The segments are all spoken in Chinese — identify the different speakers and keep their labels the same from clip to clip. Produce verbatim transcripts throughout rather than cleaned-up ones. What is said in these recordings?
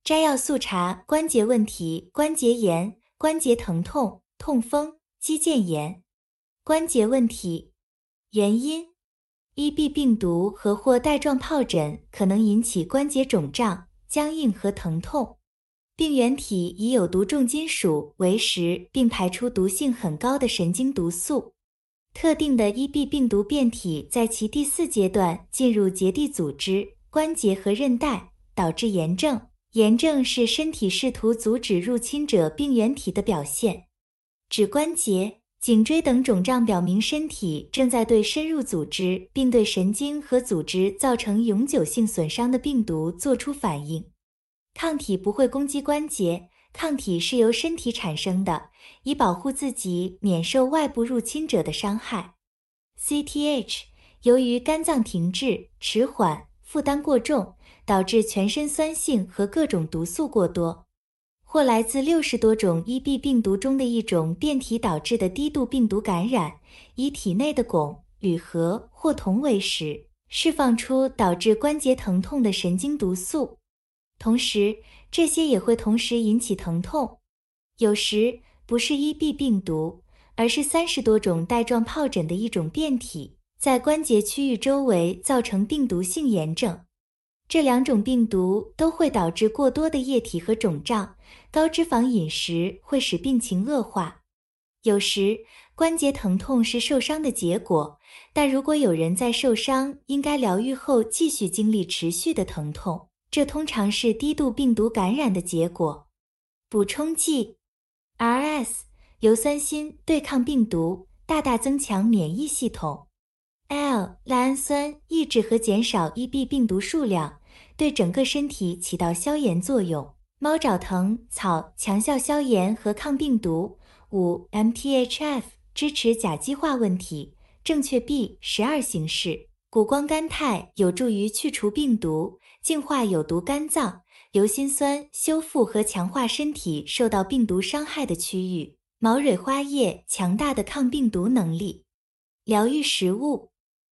Speaker 1: 摘要速查关节问题：关节炎、关节疼痛、痛风、肌腱炎。关节问题原因 ：E B 病毒和或带状疱疹可能引起关节肿胀、僵硬和疼痛。病原体以有毒重金属为食，并排出毒性很高的神经毒素。特定的 E B 病毒变体在其第四阶段进入结缔组织、关节和韧带，导致炎症。炎症是身体试图阻止入侵者病原体的表现。指关节、颈椎等肿胀表明身体正在对深入组织并对神经和组织造成永久性损伤的病毒做出反应。抗体不会攻击关节，抗体是由身体产生的，以保护自己免受外部入侵者的伤害。C T H 由于肝脏停滞、迟缓、负担过重，导致全身酸性和各种毒素过多，或来自六十多种 E B 病毒中的一种变体导致的低度病毒感染，以体内的汞、铝合或铜为食，释放出导致关节疼痛的神经毒素。同时，这些也会同时引起疼痛。有时不是 E B 病毒，而是三十多种带状疱疹的一种变体，在关节区域周围造成病毒性炎症。这两种病毒都会导致过多的液体和肿胀，高脂肪饮食会使病情恶化。有时，关节疼痛是受伤的结果，但如果有人在受伤应该疗愈后继续经历持续的疼痛，这通常是低度病毒感染的结果。补充剂 R S 硫酸锌对抗病毒，大大增强免疫系统。L 赖氨酸抑制和减少 E B 病毒数量，对整个身体起到消炎作用。猫爪藤草强效消炎和抗病毒。五 M T H F 支持甲基化问题，正确 B 十二 形式。谷胱甘肽有助于去除病毒，净化有毒肝脏。硫辛酸修复和强化身体受到病毒伤害的区域。毛蕊花叶强大的抗病毒能力。疗愈食物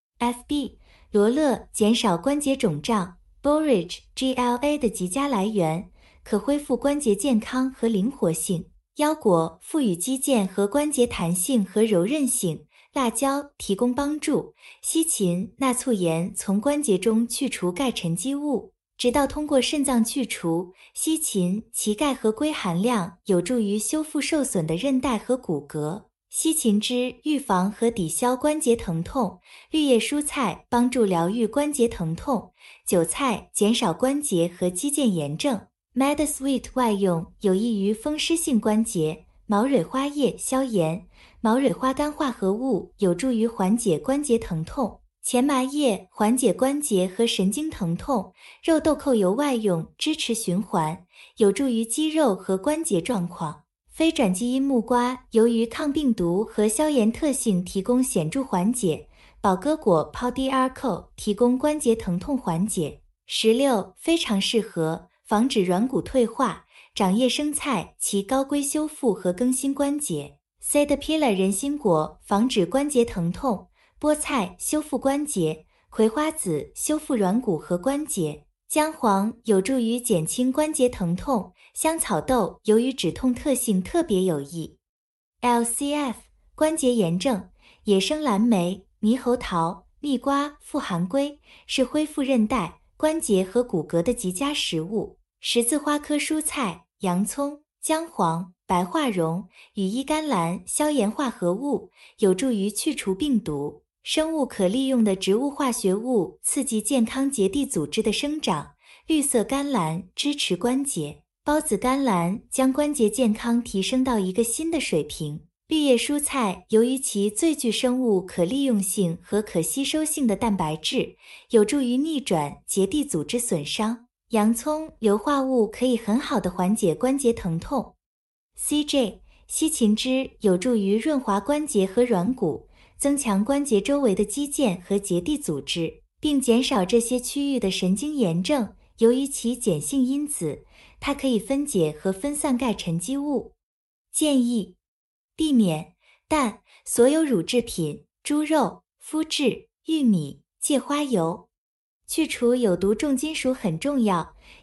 Speaker 1: F B 罗勒减少关节肿胀， Borage G L A 的极佳来源，可恢复关节健康和灵活性。腰果赋予肌腱和关节弹性和柔韧性，辣椒提供帮助。西芹钠醋盐从关节中去除钙沉积物，直到通过肾脏去除。西芹其钙和硅含量有助于修复受损的韧带和骨骼。西芹汁预防和抵消关节疼痛，绿叶蔬菜帮助疗愈关节疼痛，韭菜减少关节和肌腱炎症。MediSweet 外用有益于风湿性关节，毛蕊花叶消炎，毛蕊花苷化合物有助于缓解关节疼痛，前麻叶缓解关节和神经疼痛，肉豆蔻油外用支持循环，有助于肌肉和关节状况。非转基因木瓜由于抗病毒和消炎特性提供显著缓解，宝鸽果 Podiarco 提供关节疼痛缓解。石榴非常适合防止软骨退化，掌叶生菜其高硅修复和更新关节。Caterpillar 人参果防止关节疼痛，菠菜修复关节，葵花籽修复软骨和关节。姜黄有助于减轻关节疼痛，香草豆由于止痛特性特别有益。L C F 关节炎症，野生蓝莓、猕猴桃、蜜瓜富含硅，是恢复韧带、关节和骨骼的极佳食物。十字花科蔬菜、洋葱、姜黄、白化茸、羽衣甘蓝消炎化合物，有助于去除病毒。生物可利用的植物化学物刺激健康结缔组织的生长，绿色甘蓝支持关节，孢子甘蓝将关节健康提升到一个新的水平。绿叶蔬菜由于其最具生物可利用性和可吸收性的蛋白质，有助于逆转结缔组织损伤。洋葱硫化物可以很好的缓解关节疼痛。C J 西芹汁有助于润滑关节和软骨，增强关节周围的肌腱和结缔组织，并减少这些区域的神经炎症。由于其碱性因子，它可以分解和分散钙沉积物。建议避免蛋、所有乳制品、猪肉、麸质、玉米、芥花油。去除有毒重金属很重要，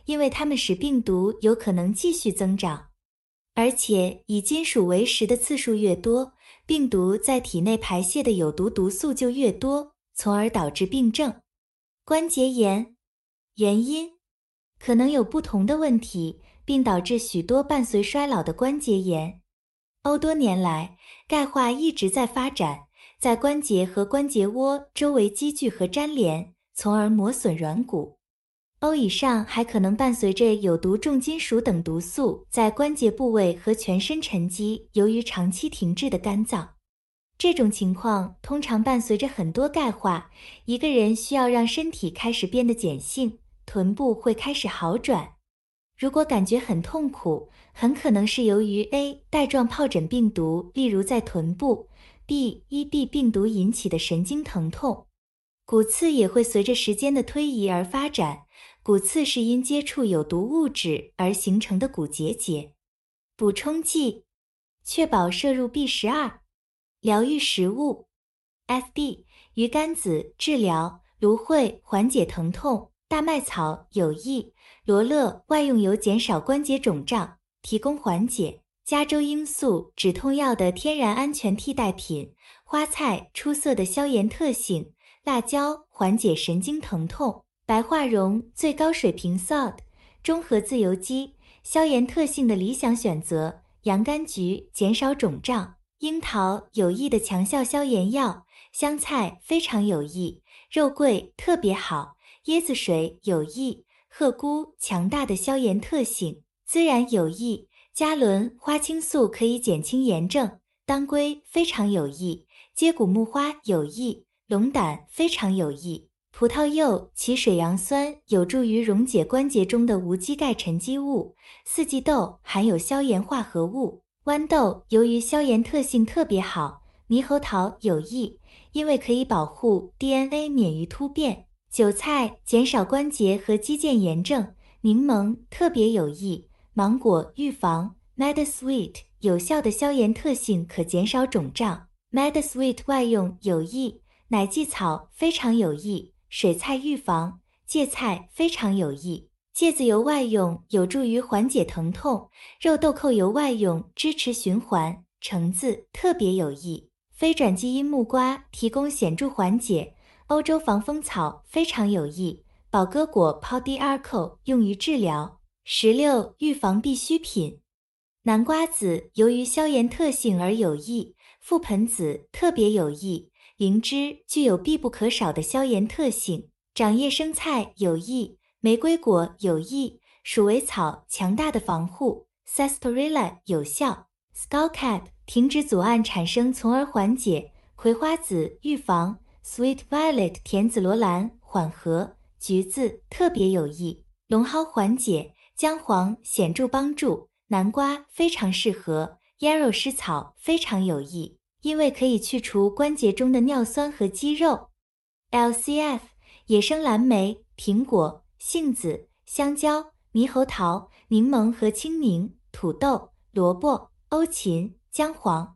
Speaker 1: 因为它们使病毒有可能继续增长。而且以金属为食的次数越多，病毒在体内排泄的有毒毒素就越多，从而导致病症。关节炎原因可能有不同的问题，并导致许多伴随衰老的关节炎。欧多年来，钙化一直在发展，在关节和关节窝周围积聚和粘连，从而磨损软骨。欧以上还可能伴随着有毒重金属等毒素在关节部位和全身沉积，由于长期停滞的肝脏。这种情况通常伴随着很多钙化，一个人需要让身体开始变得碱性，臀部会开始好转。如果感觉很痛苦，很可能是由于 A 带状疱疹病毒，例如在臀部 B E B 病毒引起的神经疼痛。骨刺也会随着时间的推移而发展，骨刺是因接触有毒物质而形成的骨结节。补充剂，确保摄入 B 十二。疗愈食物 F B 鱼肝子治疗芦荟缓解疼痛，大麦草有益，罗勒外用油减少关节肿胀，提供缓解，加州罂粟止痛药的天然安全替代品，花菜出色的消炎特性，辣椒缓解神经疼痛，白桦蓉最高水平 S O D 中和自由基消炎特性的理想选择，洋甘菊减少肿胀，樱桃有益的强效消炎药，香菜非常有益，肉桂特别好，椰子水有益，鹤菇强大的消炎特性，孜然有益，加仑花青素可以减轻炎症，当归非常有益，接骨木花有益，龙胆非常有益，葡萄柚其水杨酸有助于溶解关节中的无机钙沉积物，四季豆含有消炎化合物，豌豆由于消炎特性特别好，猕猴桃有益，因为可以保护 D N A 免于突变，韭菜减少关节和肌腱炎症，柠檬特别有益，芒果预防 MediSweet 有效的消炎特性可减少肿胀， MediSweet 外用有益，奶蓟草非常有益，水菜预防，芥菜非常有益，芥子油外用有助于缓解疼痛，肉豆蔻油外用支持循环，橙子特别有益，非转基因木瓜提供显著缓解，欧洲防风草非常有益，宝鸽果 Podiarco 用于治疗，石榴预防必需品，南瓜子由于消炎特性而有益，覆盆子特别有益，灵芝具有必不可少的消炎特性，掌叶生菜有益，玫瑰果有益，鼠尾草强大的防护， Sarsaparilla 有效， Skullcap 停止左岸产生从而缓解，葵花籽预防， Sweet Violet 甜紫罗兰缓和，橘子特别有益，龙蒿缓解，姜黄显著帮助，南瓜非常适合， Yarrow 湿草非常有益，因为可以去除关节中的尿酸和肌肉。 L C F 野生蓝莓、苹果、杏子、香蕉、猕猴桃、柠檬和青柠、土豆、萝卜、欧芹、姜黄。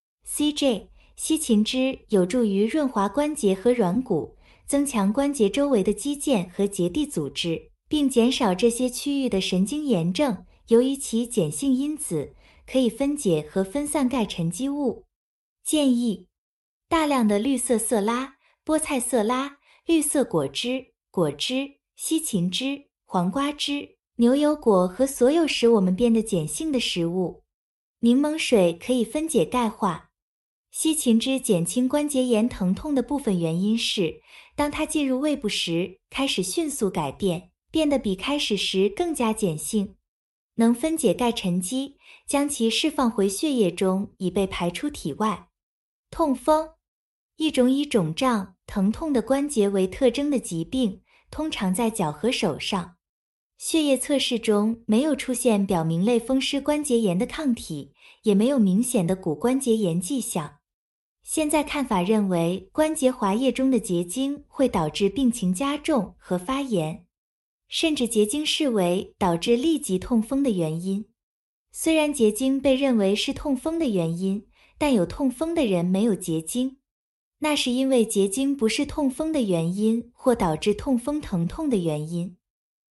Speaker 1: C J 西芹汁有助于润滑关节和软骨，增强关节周围的肌腱和结缔组织，并减少这些区域的神经炎症，由于其碱性因子可以分解和分散钙沉积物。建议大量的绿色色拉、菠菜色拉、绿色果汁、果汁、西芹汁、黄瓜汁、牛油果和所有使我们变得碱性的食物。柠檬水可以分解钙化。西芹汁减轻关节炎疼痛的部分原因是，当它进入胃部时，开始迅速改变，变得比开始时更加碱性，能分解钙沉积，将其释放回血液中以被排出体外。痛风，一种以肿胀、疼痛的关节为特征的疾病，通常在脚和手上。血液测试中没有出现表明类风湿关节炎的抗体，也没有明显的骨关节炎迹象。现在看法认为，关节滑液中的结晶会导致病情加重和发炎，甚至结晶视为导致立即痛风的原因。虽然结晶被认为是痛风的原因，但有痛风的人没有结晶，那是因为结晶不是痛风的原因或导致痛风疼痛的原因。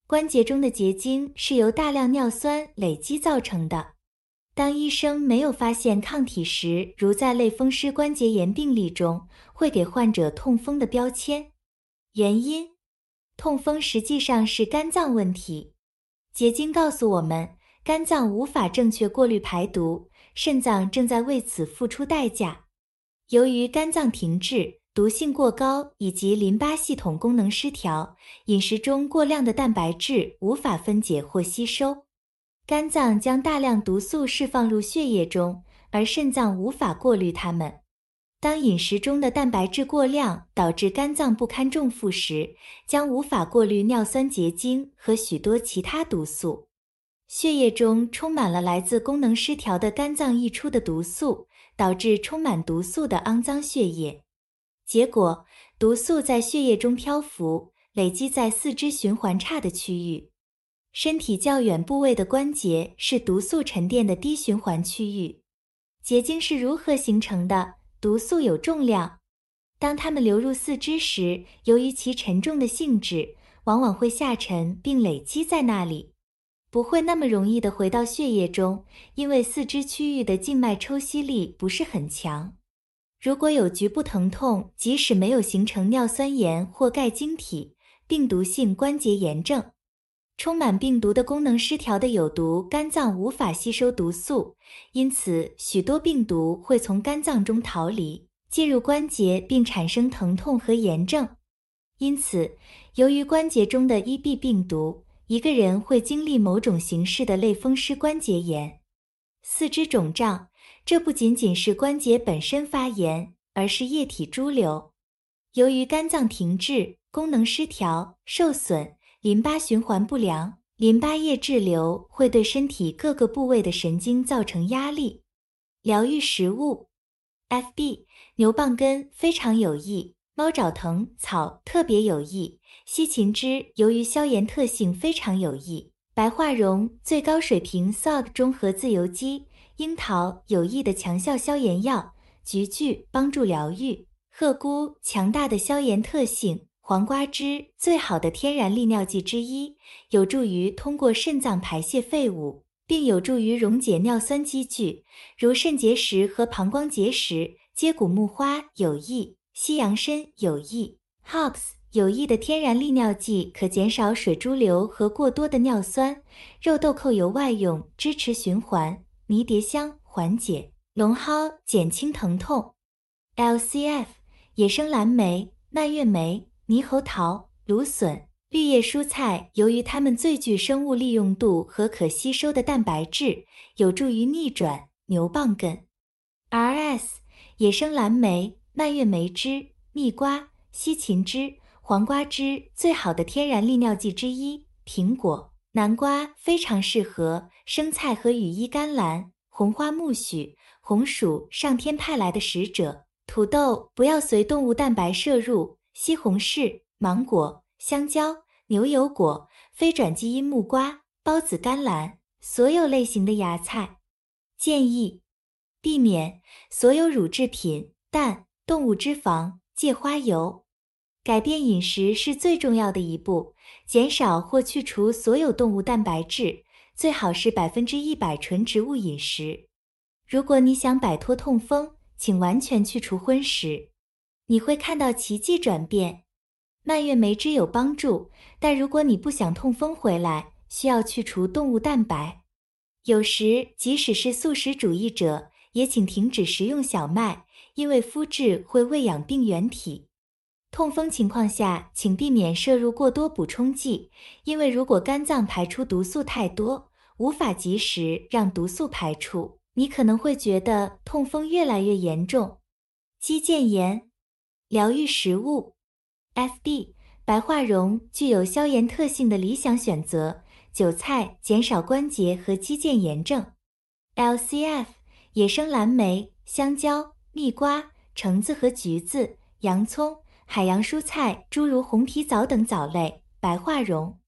Speaker 1: 关节中的结晶是由大量尿酸累积造成的。当医生没有发现抗体时，如在类风湿关节炎病例中，会给患者痛风的标签。原因：痛风实际上是肝脏问题。结晶告诉我们，肝脏无法正确过滤排毒，肾脏正在为此付出代价。由于肝脏停滞、毒性过高以及淋巴系统功能失调，饮食中过量的蛋白质无法分解或吸收。肝脏将大量毒素释放入血液中，而肾脏无法过滤它们。当饮食中的蛋白质过量导致肝脏不堪重负时，将无法过滤尿酸结晶和许多其他毒素。血液中充满了来自功能失调的肝脏溢出的毒素，导致充满毒素的肮脏血液。结果，毒素在血液中漂浮，累积在四肢循环差的区域。身体较远部位的关节是毒素沉淀的低循环区域。结晶是如何形成的？毒素有重量。当它们流入四肢时，由于其沉重的性质，往往会下沉并累积在那里，不会那么容易地回到血液中，因为四肢区域的静脉抽吸力不是很强。如果有局部疼痛，即使没有形成尿酸盐或钙晶体，病毒性关节炎症。充满病毒的功能失调的有毒肝脏无法吸收毒素，因此许多病毒会从肝脏中逃离，进入关节并产生疼痛和炎症。因此，由于关节中的 E B 病毒，一个人会经历某种形式的类风湿关节炎。四肢肿胀，这不仅仅是关节本身发炎，而是液体潴留。由于肝脏停滞、功能失调、受损、淋巴循环不良，淋巴液滞留会对身体各个部位的神经造成压力。疗愈食物 F B 牛蒡根非常有益，猫爪藤草特别有益，西芹汁由于消炎特性非常有益，白化茸最高水平 S O D 中和自由基，樱桃有益的强效消炎药，菊苣帮助疗愈，鹤菇强大的消炎特性，黄瓜汁最好的天然利尿剂之一，有助于通过肾脏排泄废物，并有助于溶解尿酸积聚，如肾结石和膀胱结石。接骨木花有益，西洋参有益。Hops 有益的天然利尿剂可减少水潴留和过多的尿酸。肉豆蔻油外用，支持循环。迷迭香缓解。龙蒿减轻疼痛。L C F 野生蓝莓、蔓越莓、猕猴桃、芦笋、绿叶蔬菜，由于它们最具生物利用度和可吸收的蛋白质，有助于逆转。牛蒡根。R S 野生蓝莓、蔓越莓汁、蜜瓜、西芹汁、黄瓜汁最好的天然利尿剂之一。苹果、南瓜非常适合。生菜和羽衣甘蓝、红花苜蓿、红薯上天派来的使者。土豆不要随动物蛋白摄入。西红柿、芒果、香蕉、牛油果、非转基因木瓜、孢子甘蓝，所有类型的芽菜。建议避免所有乳制品、蛋、动物脂肪、芥花油。改变饮食是最重要的一步，减少或去除所有动物蛋白质，最好是百分之一百纯植物饮食。如果你想摆脱痛风，请完全去除荤食，你会看到奇迹转变。蔓越莓汁有帮助，但如果你不想痛风回来，需要去除动物蛋白。有时，即使是素食主义者，也请停止食用小麦，因为麸质会喂养病原体。痛风情况下，请避免摄入过多补充剂，因为如果肝脏排出毒素太多，无法及时让毒素排出，你可能会觉得痛风越来越严重。肌腱炎疗愈食物 F B 白化茸具有消炎特性的理想选择，韭菜减少关节和肌腱炎症。L C F 野生蓝莓、香蕉、蜜瓜、橙子和橘子、洋葱、海洋蔬菜诸如红皮枣等藻类，白化茸。